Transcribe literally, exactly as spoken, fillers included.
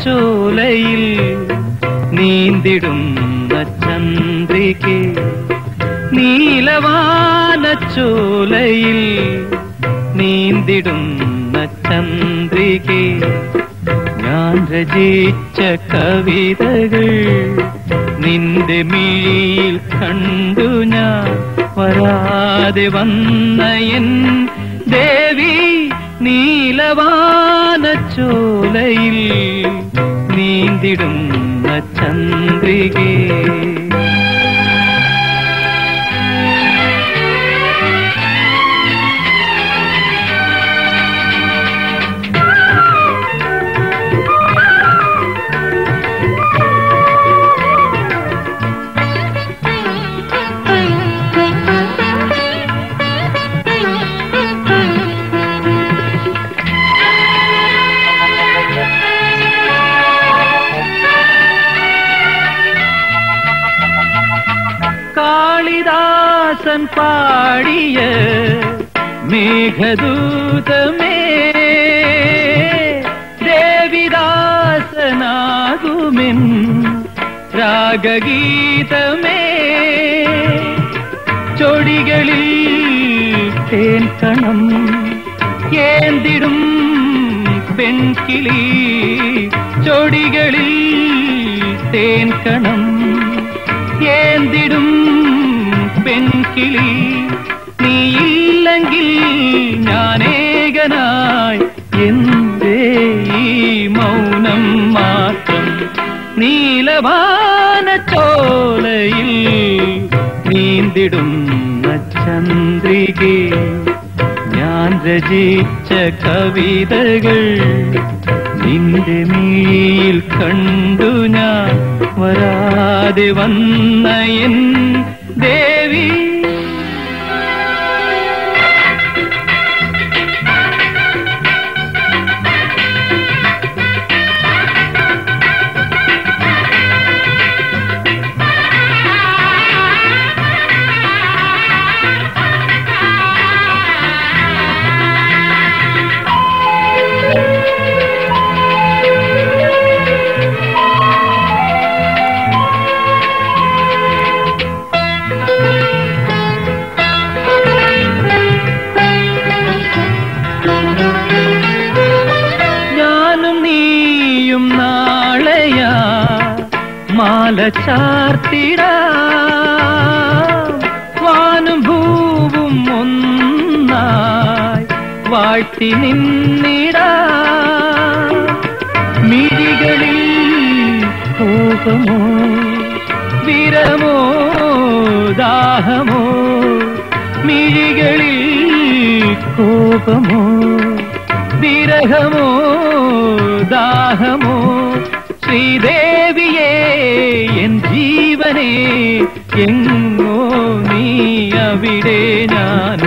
ചോലയിൽ നീന്തിടുന്ന ചന്ദ്രികേ, നീലവാന ചോലയിൽ നീന്തിടുന്ന ചന്ദ്രികേ, ഞാൻ രചിച്ച കവിതകൾ നിന്റെ മിഴിയിൽ കണ്ടു ഞാൻ വരാതെ വന്ന എൻ ദേവി, നീലവാന ചോലയിൽ നീന്തിടുന്ന ചന്ദ്രികേ. കാളിദാസൻ പാടിയ മേഘദൂതമേ, ദേവിദാസനാകുമെൻ രാഗഗീതമേ, ചൊടികളിൽ തേൻകണം ഏന്തിടും പെൺകിളി, ചൊടികളിൽ തേൻകണം ഏന്തിടും പെൺകിളി, നീയില്ലെങ്കിൽ ഞാനേകനായി എന്തേ ഈ മൗനം മാത്രം. നീലവാന ചോലയിൽ നീന്തിടുന്ന ചന്ദ്രികേ, ഞാൻ രചിച്ച കവിതകൾ നിന്റെ മിഴിയിൽ കണ്ടു ഞാൻ വരാതെ വന്ന എൻ ദേവി. മാല ചാർത്തിടാം, വാനും ഭൂവും ഒന്നായി വാഴ്ത്തി നിന്നിടാം. മിഴികളിൽ കോപമോ വിരമോ ദാഹമോ, മിഴികളിൽ കോപമോ വിരഹമോ ദാഹമോ, ശ്രീദേവിയേ എൻ ജീവനേ എങ്ങോ നീ അവിടെ ഞാൻ